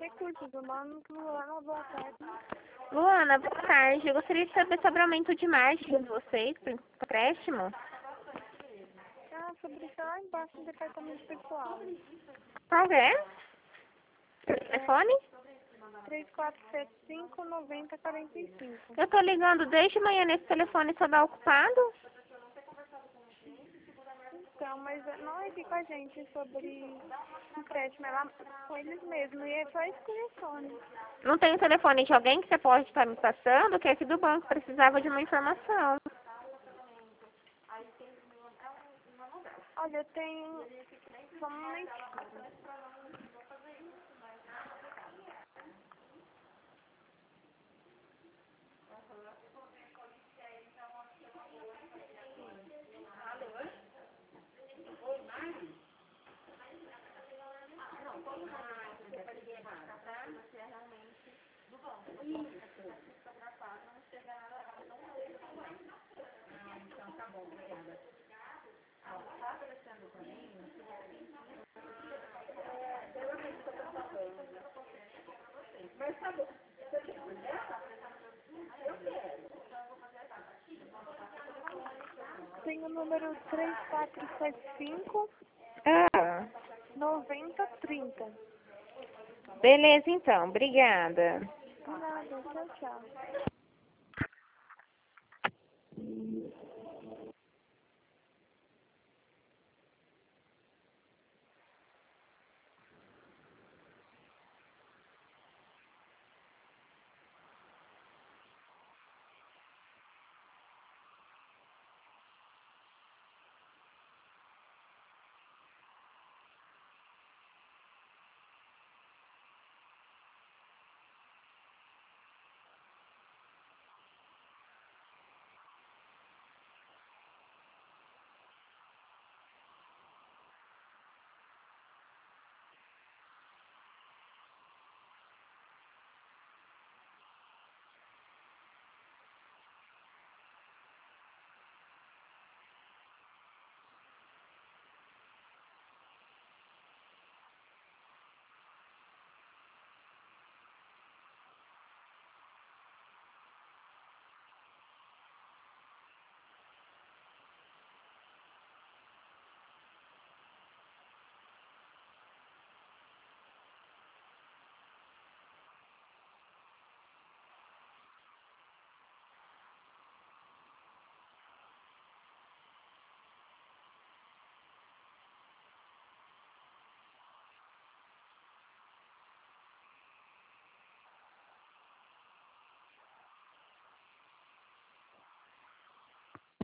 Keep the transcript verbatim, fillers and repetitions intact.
Recursos humanos, Luana, boa tarde. Luana, boa tarde. Eu gostaria de saber sobre o aumento de margem de vocês para empréstimo. Ah, sobre isso lá embaixo no departamento pessoal. Qual é? Telefone? três quatro sete cinco, nove zero quatro cinco. Eu tô ligando desde manhã nesse telefone, só dá ocupado? Então, mas não é aqui com a gente sobre empréstimo, é lá com eles mesmos. E é só esse telefone. Não tem o telefone de alguém que você pode estar me passando? Que é aqui do banco, precisava de uma informação. Olha, eu tenho... Só um momentinho. Tem o número três quatro sete cinco, Ah, nove zero três zero. beleza então, obrigada. Nada, tchau, tchau.